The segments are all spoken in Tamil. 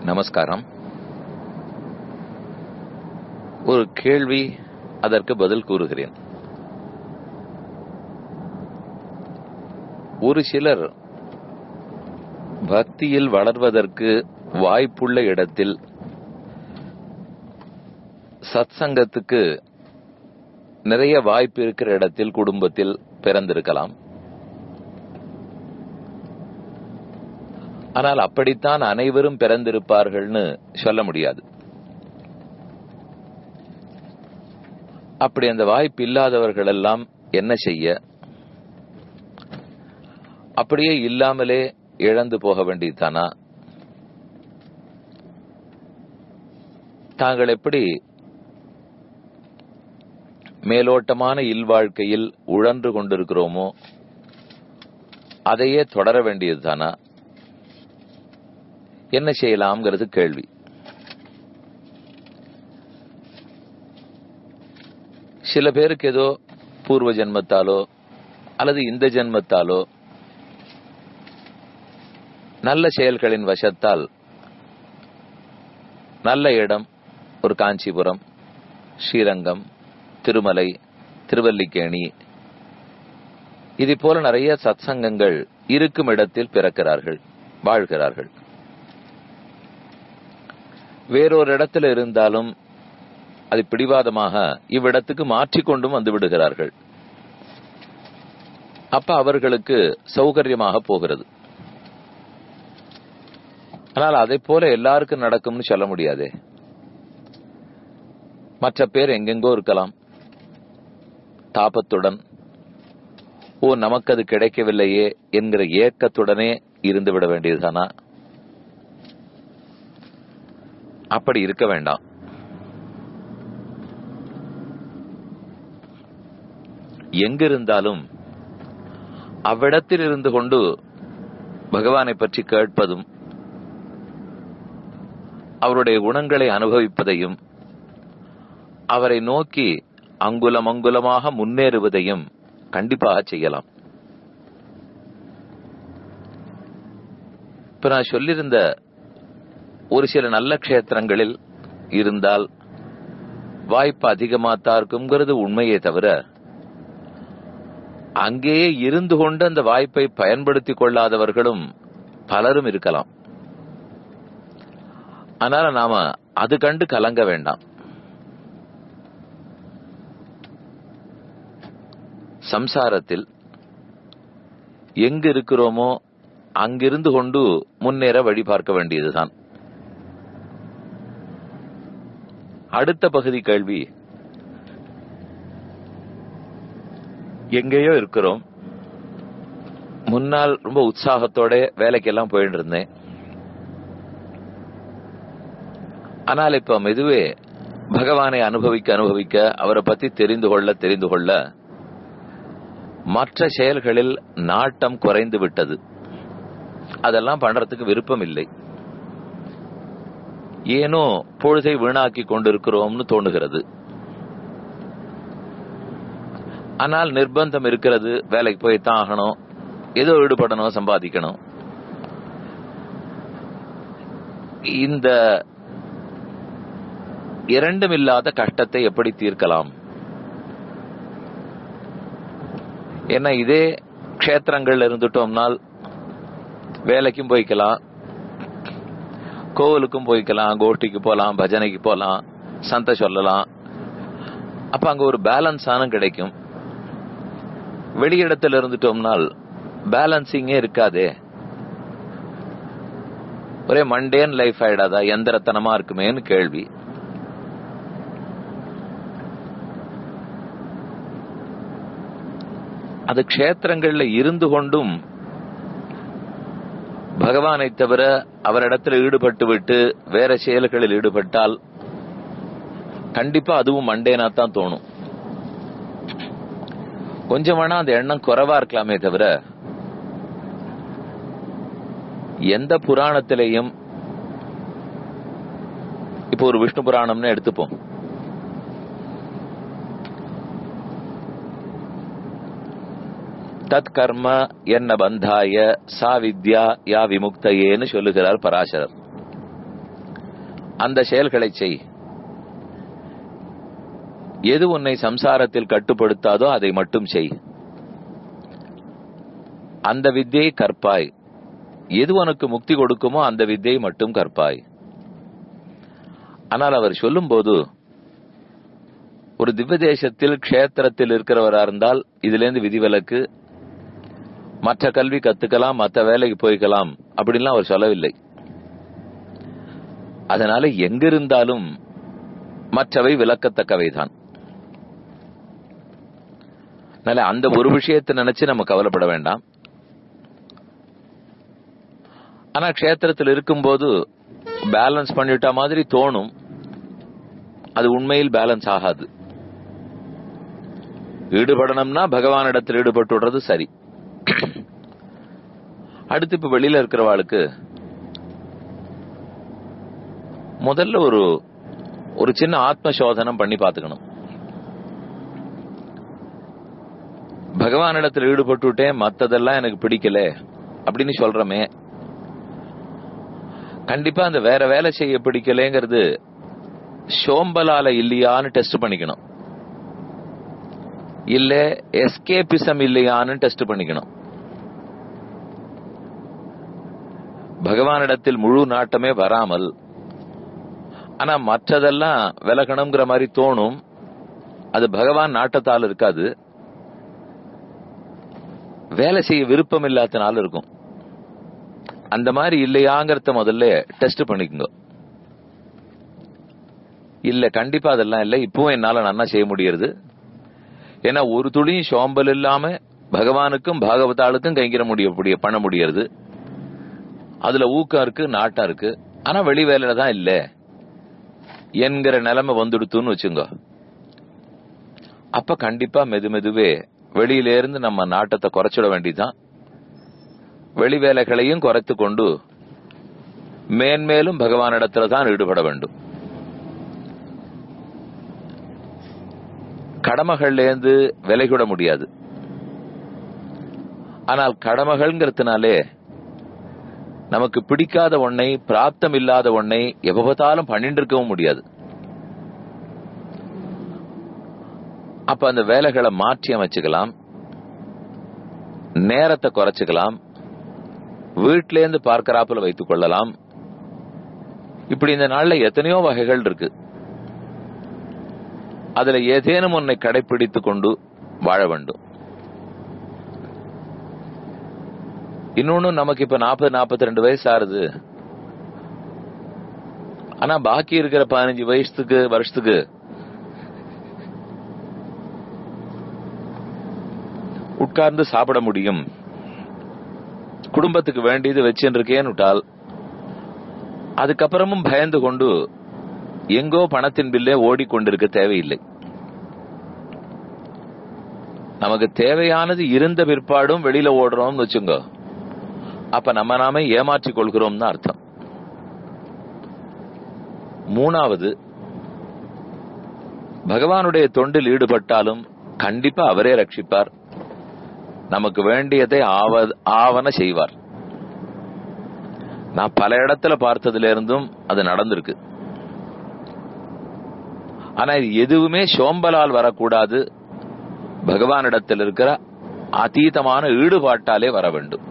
நமஸ்காரம். ஒரு கேள்வி, அதற்கு பதில் கூறுகிறேன். ஒரு சிலர் பக்தியில் வளர்வதற்கு வாய்ப்புள்ள இடத்தில் சத்சங்கத்துக்கு நிறைய வாய்ப்பு இருக்கிற இடத்தில் குடும்பத்தில் பிறந்திருக்கலாம். ஆனால் அப்படித்தான் அனைவரும் பிறந்திருப்பார்கள்னு சொல்ல முடியாது. அப்படி அந்த வாய்ப்பு இல்லாதவர்கள் எல்லாம் என்ன செய்ய? அப்படியே இல்லாமலே இழந்து போக வேண்டியதானா? தாங்கள் எப்படி மேலோட்டமான இல்வாழ்க்கையில் உழன்று கொண்டிருக்கிறோமோ அதையே தொடர வேண்டியதுதானா? என்ன செய்யலாம்ங்கிறது கேள்வி. சில பேருக்கு ஏதோ பூர்வ ஜென்மத்தாலோ அல்லது இந்த ஜென்மத்தாலோ நல்ல செயல்களின் வசத்தால் நல்ல இடம், ஒரு காஞ்சிபுரம், ஸ்ரீரங்கம், திருமலை, திருவல்லிக்கேணி, இது போல நிறைய சத்சங்கங்கள் இருக்கும் இடத்தில் பிறக்கிறார்கள், வாழ்கிறார்கள். வேறொரு இடத்துல இருந்தாலும் அது பிடிவாதமாக இவ்விடத்துக்கு மாற்றிக்கொண்டும் வந்து விடுகிறார்கள். அப்ப அவர்களுக்கு சௌகரியமாக போகிறது. ஆனால் அதை போல எல்லாருக்கும் நடக்கும்னு சொல்ல முடியாதே. மற்ற பேர் எங்கெங்கோ இருக்கலாம், தாபத்துடன், நமக்கு அது கிடைக்கவில்லையே என்கிற ஏக்கத்துடனே இருந்து விட வேண்டியதுதானா? அப்படி இருக்க வேண்டாம். எங்கிருந்தாலும் அவ்விடத்தில் இருந்து கொண்டு பகவானை பற்றி கேட்பதும் அவருடைய குணங்களை அனுபவிப்பதையும் அவரை நோக்கி அங்குலம் அங்குலமாக முன்னேறுவதையும் கண்டிப்பாக செய்யலாம். இப்ப நான் சொல்லியிருந்த ஒரு சில நல்ல க்ஷேத்திரங்களில் இருந்தால் வாய்ப்பு அதிகமாத்தான் இருக்குங்கிறது உண்மையே தவிர, அங்கேயே இருந்து கொண்டு அந்த வாய்ப்பை பயன்படுத்திக் கொள்ளாதவர்களும் பலரும் இருக்கலாம். அதனால நாம அது கண்டு கலங்க வேண்டாம். சம்சாரத்தில் எங்கு இருக்கிறோமோ அங்கிருந்து கொண்டு முன்னேற வழி பார்க்க வேண்டியதுதான். அடுத்த பகுதி கேள்வி, எங்கேயோ இருக்கிறோம். முன்னால் ரொம்ப உற்சாகத்தோட வேலைக்கெல்லாம் போயிட்டு இருந்தேன். ஆனால் இப்ப மெதுவே பகவானை அனுபவிக்க அவரை பத்தி தெரிந்து கொள்ள மற்ற செயல்களில் நாட்டம் குறைந்து விட்டது. அதெல்லாம் பண்றதுக்கு விருப்பம் இல்லை. ஏனோ பொழுதை வீணாக்கி கொண்டிருக்கிறோம்னு தோணுகிறது. ஆனால் நிர்பந்தம் இருக்கிறது, வேலைக்கு போய்தான் ஆகணும், ஏதோ ஈடுபடணும், சம்பாதிக்கணும். இந்த இரண்டும் இல்லாத கஷ்டத்தை எப்படி தீர்க்கலாம்? ஏன்னா இதே க்ஷேத்திரங்கள் இருந்துட்டோம்னால் வேலைக்கும் போய்க்கலாம், கோவிலுக்கும் போய்க்கலாம், கோஷ்டிக்கு போலாம், பஜனைக்கு போலாம், சந்த சொல்லலாம். அப்ப அங்க ஒரு பேலன்ஸ் ஆனும் கிடைக்கும். வெளியிடத்தில் இருந்துட்டோம்னால் பேலன்சிங்கே இருக்காதே, ஒரே மண்டேன் லைஃப் ஆயிடாதா, எந்திரத்தனமா இருக்குமேன்னு கேள்வி. அது க்ஷேத்திரங்கள்ல இருந்து கொண்டும் பகவானை தவிர அவரிடத்தில் ஈடுபட்டு விட்டு வேற செயல்களில் ஈடுபட்டால் கண்டிப்பா அதுவும் மண்டேனாத்தான் தோணும். கொஞ்சம் வேணா அந்த எண்ணம் குறைவா இருக்கலாமே தவிர, எந்த புராணத்திலையும், இப்போ ஒரு விஷ்ணு புராணம்னு எடுத்துப்போம், தத் கர்ம என்ன பந்தாய சா வித்யா யா விமுக்தையேன்னு சொல்லுகிறார் பராசரர். அந்த செயல்களை செய். எது உன்னை சம்சாரத்தில் கட்டுப்படுத்தாதோ அதை மட்டும் செய். அந்த வித்தியை கற்பாய். எது உனக்கு முக்தி கொடுக்குமோ அந்த வித்தியை மட்டும் கற்பாய். ஆனால் அவர் சொல்லும் போது, ஒரு திவ்ய தேசத்தில் க்ஷேத்திரத்தில் இருக்கிறவரா இருந்தால் இதிலிருந்து விதிவிலக்கு, மற்ற கல்வி கத்துக்கலாம், மற்ற வேலைக்கு போய்க்கலாம் அப்படின்லாம் அவர் சொல்லவில்லை. அதனால எங்கிருந்தாலும் மற்றவை விலக்கத்தக்கவைதான். அந்த ஒரு விஷயத்தை நினைச்சு நம்ம கவலைப்பட வேண்டாம். ஆனா க்ஷேத்திரத்தில் இருக்கும்போது பேலன்ஸ் பண்ணிட்ட மாதிரி தோணும், அது உண்மையில் பேலன்ஸ் ஆகாது. ஈடுபடணும்னா பகவானிடத்தில் ஈடுபட்டு விடுறது சரி. அடுத்து இப்ப வெளியில இருக்கிறவாளுக்கு முதல்ல ஒரு சின்ன ஆத்ம சோதனம் பண்ணி பாத்துக்கணும். பகவானிடத்தில் ஈடுபட்டுட்டேன், மத்ததெல்லாம் எனக்கு பிடிக்கல அப்படின்னு சொல்றமே, கண்டிப்பா அந்த வேற வேலை செய்ய பிடிக்கலங்கிறது சோம்பலால இல்லையான்னு டெஸ்ட் பண்ணிக்கணும், இல்ல எஸ்கேபிசம் இல்லையான்னு டெஸ்ட் பண்ணிக்கணும். பகவானிடத்தில் முழு நாட்டமே வராமல் ஆனா மற்றதெல்லாம் விலகணுங்கிற மாதிரி தோணும், அது பகவான் நாட்டத்தால் இருக்காது, வேலை செய்ய விருப்பம் இல்லாதனால இருக்கும். அந்த மாதிரி இல்லையாங்கிறத முதல்ல டெஸ்ட் பண்ணிக்கோங்க. இல்ல கண்டிப்பா அதெல்லாம் இல்ல, இப்பவும் என்னால நன்னா செய்ய முடியாது. ஏன்னா ஒரு துளியும் சோம்பல் இல்லாம பகவானுக்கும் பாகவதாளுக்கும் கைங்கிற பண்ண முடியாது. அதுல ஊக்கம் இருக்கு, நாட்டம் இருக்கு. ஆனா வெளி வேலையில தான் இல்ல என்கிற நிலைமை வந்துடுத்துன்னு வச்சுங்க. அப்ப கண்டிப்பா மெதுவே வெளியில இருந்து நம்ம நாட்டத்தை குறைச்சிட வேண்டியதுதான். வெளி வேலைகளையும் குறைத்து கொண்டு மேன்மேலும் பகவானிடத்துல தான் ஈடுபட வேண்டும். கடமைகள்லேருந்து விலகிட முடியாது. ஆனால் கடமைகள்ங்கிறதுனாலே நமக்கு பிடிக்காத ஒன்னை, பிராப்தம் இல்லாத ஒன்னை எப்பதாலும் பண்ணிட்டு இருக்கவும் முடியாது. அப்ப அந்த வேலைகளை மாற்றி அமைச்சுக்கலாம், நேரத்தை குறைச்சுக்கலாம், வீட்டில இருந்து பார்க்கறாப்புல வைத்துக் கொள்ளலாம். இப்படி இந்த நாள்ல எத்தனையோ வகைகள் இருக்கு. அதுல ஏதேனும் ஒன்னை கடைபிடித்துக் கொண்டு வாழ வேண்டும். இன்னொன்னு, நமக்கு இப்ப 40-42 வயசு ஆறுது. ஆனா பாக்கி இருக்கிற 15 வருஷத்துக்கு உட்கார்ந்து சாப்பிட முடியும், குடும்பத்துக்கு வேண்டியது வச்சுருக்கேன்னு விட்டால் அதுக்கப்புறமும் பயந்து கொண்டு எங்கோ பணத்தின் பில்லே ஓடிக்கொண்டிருக்க தேவையில்லை. நமக்கு தேவையானது இருந்த பிற்பாடும் வெளியில ஓடுறோம்னு வச்சுங்க, அப்ப நம்ம நாமே ஏமாற்றிக் கொள்கிறோம்னு அர்த்தம். மூணாவது, பகவானுடைய தொண்டில் ஈடுபட்டாலும் கண்டிப்பா அவரே ரட்சிப்பார், நமக்கு வேண்டியதை ஆவன செய்வார். நான் பல இடத்துல பார்த்ததுல இருந்தும் அது நடந்திருக்கு. ஆனா இது எதுவுமே சோம்பலால் வரக்கூடாது, பகவானிடத்தில் இருக்கிற அதீதமான ஈடுபாட்டாலே வர வேண்டும்.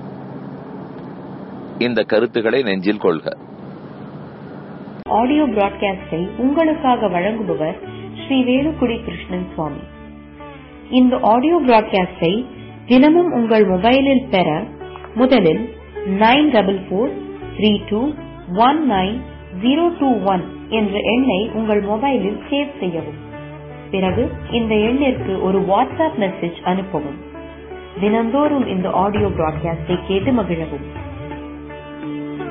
இந்த கருத்துக்களை நெஞ்சில் கொள்க. ஆடியோ பிராட்காஸ்டை உங்களுக்காக வழங்குபவர் ஸ்ரீ வேலுக்குடி கிருஷ்ணன் சுவாமி. இந்த ஆடியோ பிராட்காஸ்டை தினமும் உங்கள் மொபைலில் பெற முதலில் 9443219021 என்ற எண்ணை உங்கள் மொபைலில் சேவ் செய்யவும். பிறகு இந்த எண்ணிற்கு ஒரு வாட்ஸ்அப் மெசேஜ் அனுப்பவும். தினந்தோறும் இந்த ஆடியோ பிராட்காஸ்டை கேட்டு மகிழவும்.